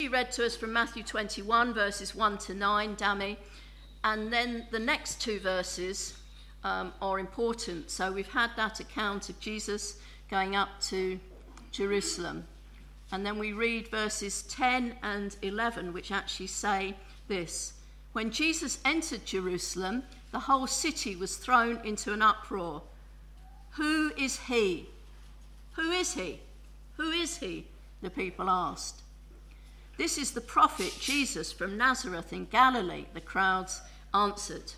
He read to us from Matthew 21, verses 1 to 9, Dami, and then the next two verses are important. So we've had that account of Jesus going up to Jerusalem. And then we read verses 10 and 11, which actually say this. When Jesus entered Jerusalem, the whole city was thrown into an uproar. Who is he? Who is he? Who is he? The people asked. This is the prophet Jesus from Nazareth in Galilee, the crowds answered.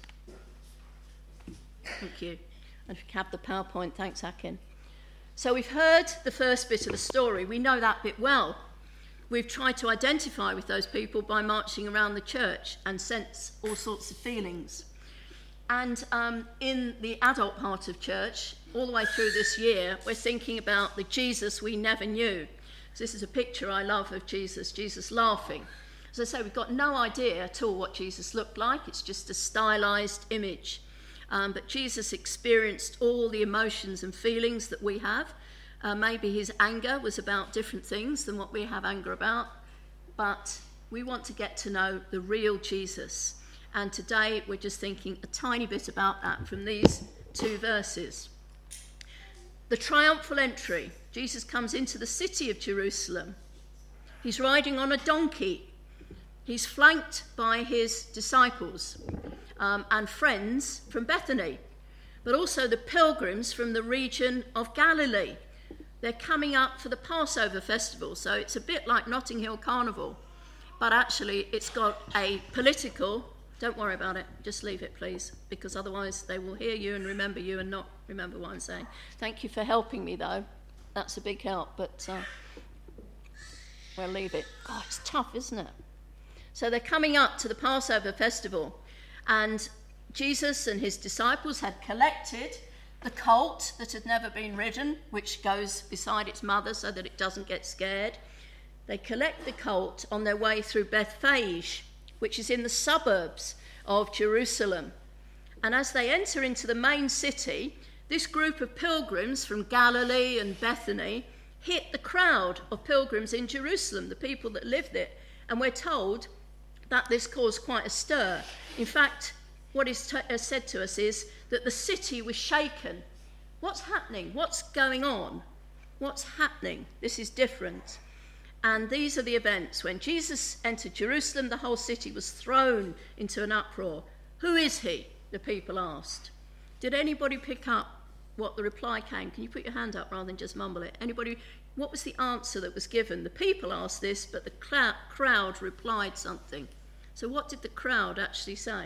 Thank you. And if you have the PowerPoint, thanks, Akin. So we've heard the first bit of the story. We know that bit well. We've tried to identify with those people by marching around the church and sense all sorts of feelings. And in the adult part of church, all the way through this year, we're thinking about the Jesus we never knew. So this is a picture I love of Jesus laughing. As I say, we've got no idea at all what Jesus looked like. It's just a stylized image. But Jesus experienced all the emotions and feelings that we have. Maybe his anger was about different things than what we have anger about. But we want to get to know the real Jesus. And today we're just thinking a tiny bit about that from these two verses. The triumphal entry. Jesus comes into the city of Jerusalem. He's riding on a donkey. He's flanked by his disciples and friends from Bethany, but also the pilgrims from the region of Galilee. They're coming up for the Passover festival, so it's a bit like Notting Hill Carnival, but actually it's got a political, don't worry about it, just leave it please, because otherwise they will hear you and remember you and not remember what I'm saying. Thank you for helping me though, that's a big help, but we'll leave it. God, it's tough, isn't it? So they're coming up to the Passover festival, and Jesus and his disciples had collected the colt that had never been ridden, which goes beside its mother so that it doesn't get scared. They collect the colt on their way through Bethphage, which is in the suburbs of Jerusalem. And as they enter into the main city, this group of pilgrims from Galilee and Bethany hit the crowd of pilgrims in Jerusalem, the people that lived there. And we're told that this caused quite a stir. In fact, what is said to us is that the city was shaken. What's happening? What's going on? What's happening? This is different. And these are the events. When Jesus entered Jerusalem, the whole city was thrown into an uproar. Who is he? The people asked. Did anybody pick up what the reply came? Can you put your hand up rather than just mumble it? Anybody? What was the answer that was given? The people asked this, but the crowd replied something. So what did the crowd actually say?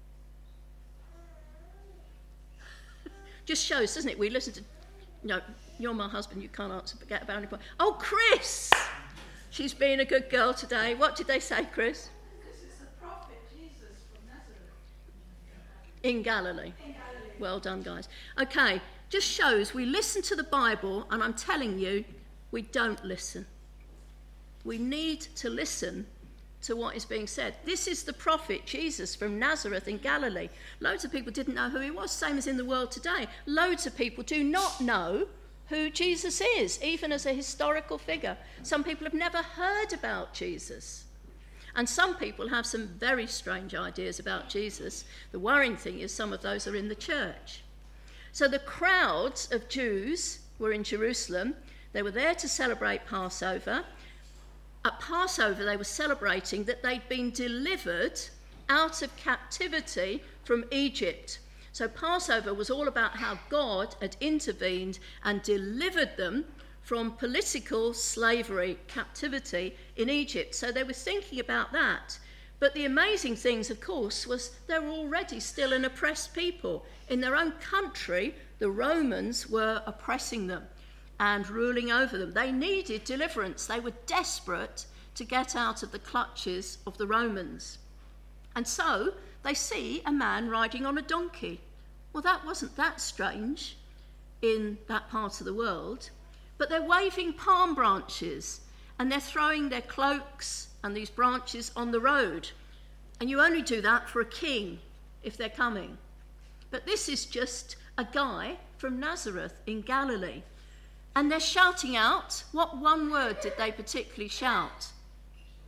Just shows, doesn't it? We listen to, you're my husband, you can't answer, forget about any point. Oh, Chris! She's been a good girl today. What did they say, Chris? Because it's the prophet Jesus from Nazareth. In Galilee. Well done, guys. Okay, just shows we listen to the Bible, and I'm telling you, we don't listen. We need to listen to what is being said. This is the prophet Jesus from Nazareth in Galilee. Loads of people didn't know who he was, same as in the world today. Loads of people do not know who Jesus is, even as a historical figure. Some people have never heard about Jesus. And some people have some very strange ideas about Jesus. The worrying thing is some of those are in the church. So the crowds of Jews were in Jerusalem. They were there to celebrate Passover. At Passover, they were celebrating that they'd been delivered out of captivity from Egypt. So Passover was all about how God had intervened and delivered them from political slavery, captivity in Egypt. So they were thinking about that. But the amazing things, of course, was they were already still an oppressed people. In their own country, the Romans were oppressing them and ruling over them. They needed deliverance. They were desperate to get out of the clutches of the Romans. And so they see a man riding on a donkey. Well, that wasn't that strange in that part of the world. But they're waving palm branches and they're throwing their cloaks and these branches on the road. And you only do that for a king if they're coming. But this is just a guy from Nazareth in Galilee. And they're shouting out. What one word did they particularly shout?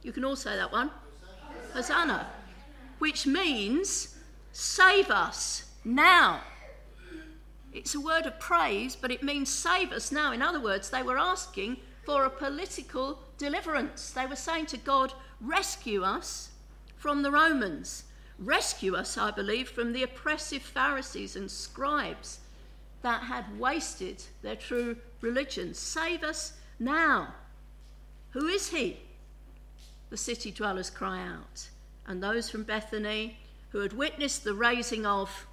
You can all say that one. Hosanna. Which means save us now. It's a word of praise, but it means save us now. In other words, they were asking for a political deliverance. They were saying to God, rescue us from the Romans. Rescue us, I believe, from the oppressive Pharisees and scribes that had wasted their true religion. Save us now. Who is he? The city dwellers cry out. And those from Bethany who had witnessed the raising of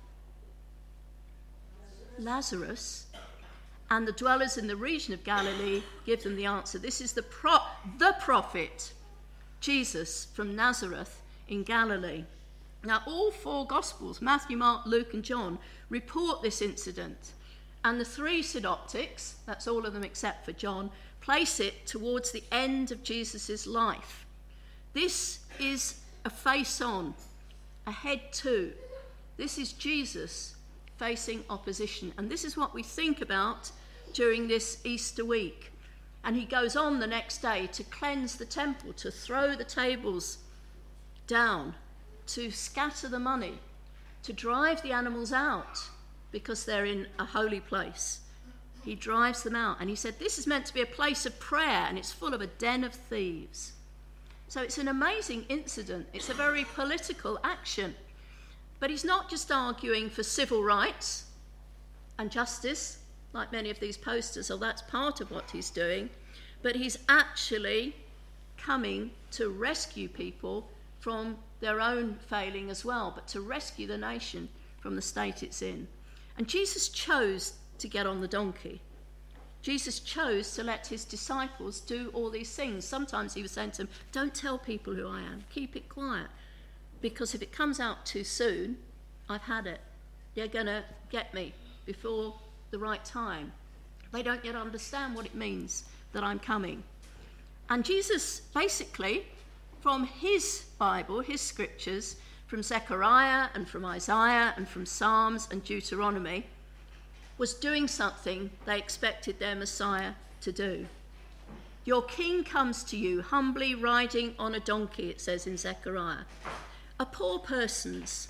Lazarus, and the dwellers in the region of Galilee give them the answer. This is the prophet Jesus from Nazareth in Galilee. Now, all four Gospels, Matthew, Mark, Luke, and John, report this incident. And the three synoptics, that's all of them except for John, place it towards the end of Jesus' life. This is a face-on, a head-to. This is Jesus facing opposition. And this is what we think about during this Easter week. And he goes on the next day to cleanse the temple, to throw the tables down, to scatter the money, to drive the animals out because they're in a holy place. He drives them out. And he said, this is meant to be a place of prayer, and it's full of a den of thieves. So it's an amazing incident. It's a very political action. But he's not just arguing for civil rights and justice, like many of these posters, or that's part of what he's doing, but he's actually coming to rescue people from their own failing as well, but to rescue the nation from the state it's in. And Jesus chose to get on the donkey. Jesus chose to let his disciples do all these things. Sometimes he was saying to them, don't tell people who I am, keep it quiet, because if it comes out too soon, I've had it. They're going to get me before the right time. They don't yet understand what it means that I'm coming. And Jesus basically, from his Bible, his scriptures, from Zechariah and from Isaiah and from Psalms and Deuteronomy, was doing something they expected their Messiah to do. Your king comes to you humbly riding on a donkey, it says in Zechariah. A poor person's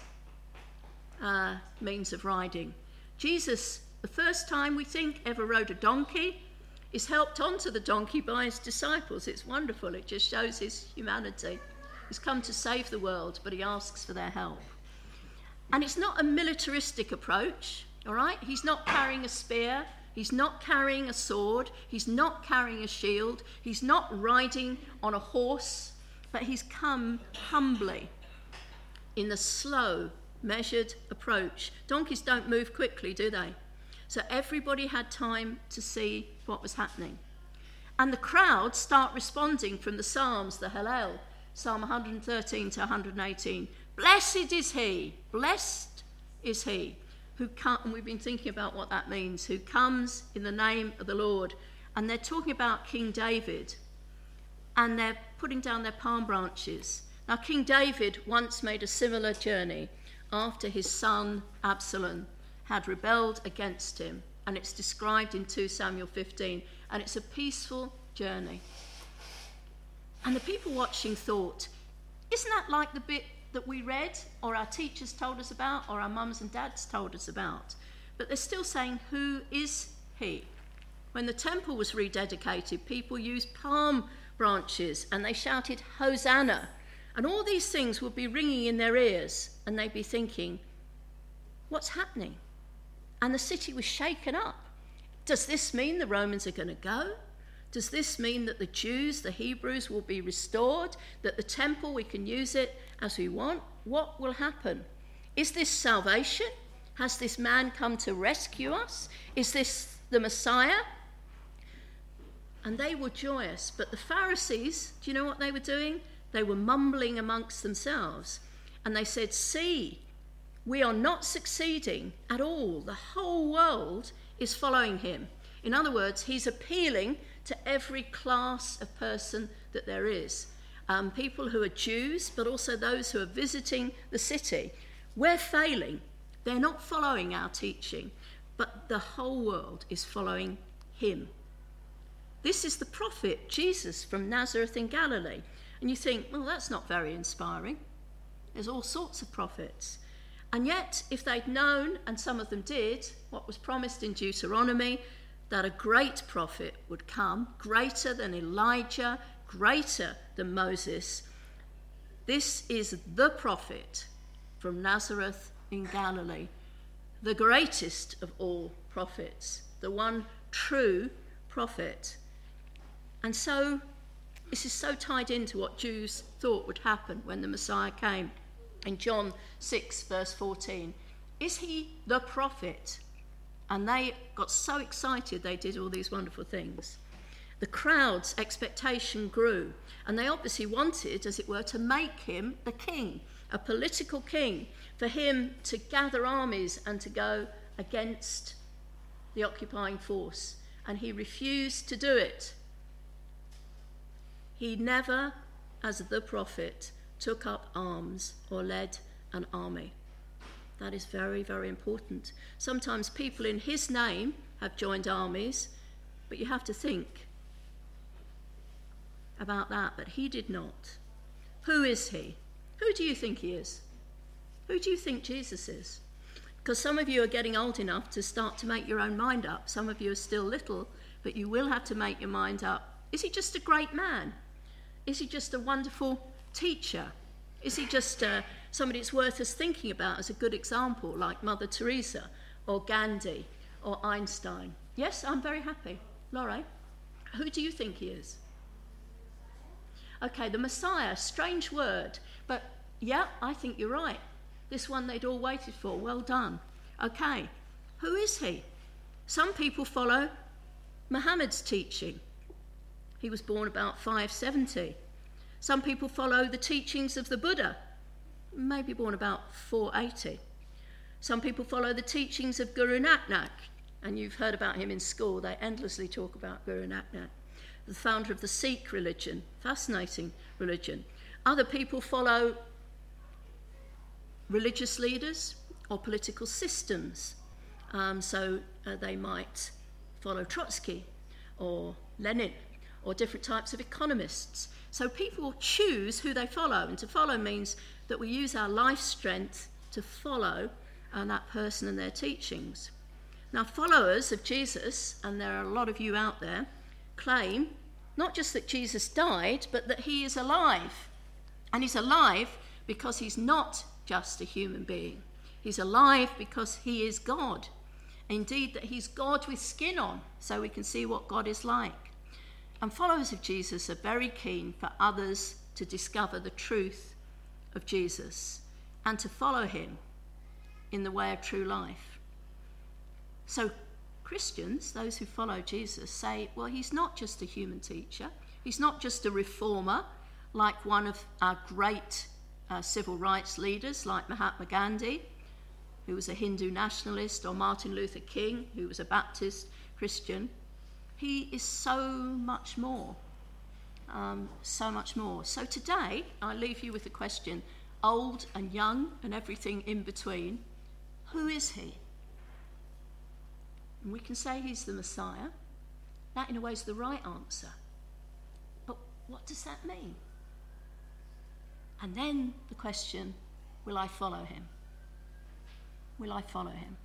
means of riding. Jesus, the first time we think ever rode a donkey, is helped onto the donkey by his disciples. It's wonderful. It just shows his humanity. He's come to save the world, but he asks for their help. And it's not a militaristic approach, all right? He's not carrying a spear. He's not carrying a sword. He's not carrying a shield. He's not riding on a horse, but he's come humbly in the slow, measured approach. Donkeys don't move quickly, do they? So everybody had time to see what was happening. And the crowds start responding from the Psalms, the Hallel, Psalm 113 to 118. Blessed is he, blessed is he who comes, and we've been thinking about what that means, who comes in the name of the Lord. And they're talking about King David, and they're putting down their palm branches. Now, King David once made a similar journey after his son Absalom had rebelled against him, and it's described in 2 Samuel 15, and it's a peaceful journey. And the people watching thought, isn't that like the bit that we read, or our teachers told us about, or our mums and dads told us about? But they're still saying, who is he? When the temple was rededicated, people used palm branches, and they shouted, Hosanna. And all these things would be ringing in their ears, and they'd be thinking, what's happening? And the city was shaken up. Does this mean the Romans are going to go? Does this mean that the Jews, the Hebrews, will be restored? That the temple, we can use it as we want? What will happen? Is this salvation? Has this man come to rescue us? Is this the Messiah? And they were joyous. But the Pharisees, do you know what they were doing? They were mumbling amongst themselves. And they said, see, we are not succeeding at all. The whole world is following him. In other words, he's appealing to every class of person that there is. People who are Jews, but also those who are visiting the city. We're failing. They're not following our teaching, but the whole world is following him. This is the prophet Jesus from Nazareth in Galilee. And you think, well, that's not very inspiring. There's all sorts of prophets. And yet, if they'd known, and some of them did, what was promised in Deuteronomy, that a great prophet would come, greater than Elijah, greater than Moses, this is the prophet from Nazareth in Galilee, the greatest of all prophets, the one true prophet. And so this is so tied into what Jews thought would happen when the Messiah came. In John 6, verse 14, is he the prophet? And they got so excited they did all these wonderful things. The crowd's expectation grew, and they obviously wanted, as it were, to make him the king, a political king, for him to gather armies and to go against the occupying force. And he refused to do it. He never, as the prophet, took up arms or led an army. That is very, very important. Sometimes people in his name have joined armies, but you have to think about that. But he did not. Who is he? Who do you think he is? Who do you think Jesus is? Because some of you are getting old enough to start to make your own mind up. Some of you are still little, but you will have to make your mind up. Is he just a great man? Is he just a wonderful teacher? Is he just somebody it's worth us thinking about as a good example, like Mother Teresa or Gandhi or Einstein? Yes, I'm very happy. Laurie, who do you think he is? Okay, the Messiah, strange word, but yeah, I think you're right. This one they'd all waited for. Well done. Okay, who is he? Some people follow Muhammad's teaching. He was born about 570. Some people follow the teachings of the Buddha, maybe born about 480. Some people follow the teachings of Guru Nanak, and you've heard about him in school. They endlessly talk about Guru Nanak, the founder of the Sikh religion, fascinating religion. Other people follow religious leaders or political systems. They might follow Trotsky or Lenin or different types of economists. So people choose who they follow, and to follow means that we use our life strength to follow that person and their teachings. Now, followers of Jesus, and there are a lot of you out there, claim not just that Jesus died, but that he is alive. And he's alive because he's not just a human being. He's alive because he is God. Indeed, that he's God with skin on, so we can see what God is like. And followers of Jesus are very keen for others to discover the truth of Jesus and to follow him in the way of true life. So Christians, those who follow Jesus, say, well, he's not just a human teacher. He's not just a reformer like one of our great civil rights leaders like Mahatma Gandhi, who was a Hindu nationalist, or Martin Luther King, who was a Baptist Christian. He is so much more, so much more. So today, I leave you with the question, old and young and everything in between, who is he? And we can say he's the Messiah. That, in a way, is the right answer. But what does that mean? And then the question, will I follow him? Will I follow him?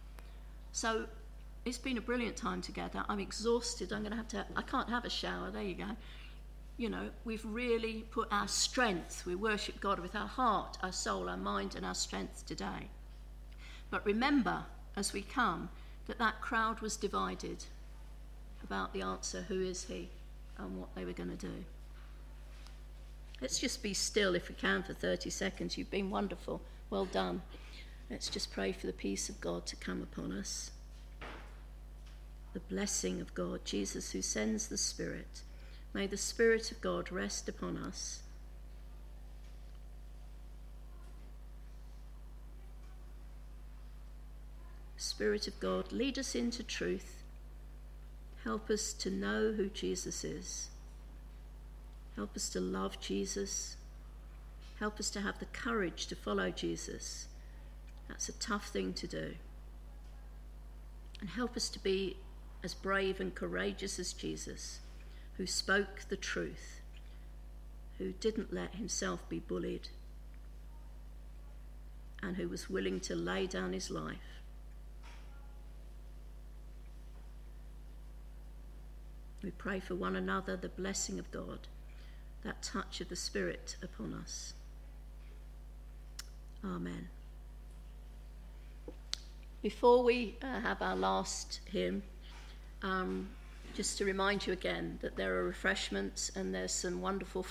So it's been a brilliant time together. I'm exhausted. I can't have a shower. There you go. You know, we've really put our strength. We worship God with our heart, our soul, our mind, and our strength today. But remember, as we come, that crowd was divided about the answer, who is he, and what they were going to do. Let's just be still, if we can, for 30 seconds. You've been wonderful. Well done. Let's just pray for the peace of God to come upon us. The blessing of God, Jesus who sends the Spirit. May the Spirit of God rest upon us. Spirit of God, lead us into truth. Help us to know who Jesus is. Help us to love Jesus. Help us to have the courage to follow Jesus. That's a tough thing to do. And help us to be as brave and courageous as Jesus, who spoke the truth, who didn't let himself be bullied and who was willing to lay down his life. We pray for one another, the blessing of God, that touch of the Spirit upon us. Amen. Before we have our last hymn, just to remind you again that there are refreshments and there's some wonderful